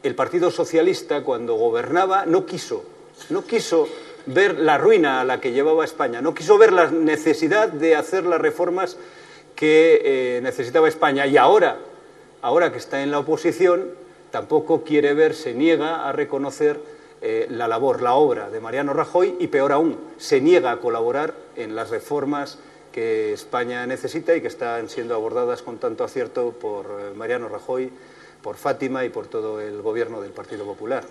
el Partido Socialista, cuando gobernaba, no quiso ver la ruina a la que llevaba España, no quiso ver la necesidad de hacer las reformas que necesitaba España. Y ahora que está en la oposición, tampoco quiere ver, se niega a reconocer la labor, la obra de Mariano Rajoy y, peor aún, se niega a colaborar en las reformas que España necesita y que están siendo abordadas con tanto acierto por Mariano Rajoy, por Fátima y por todo el gobierno del Partido Popular.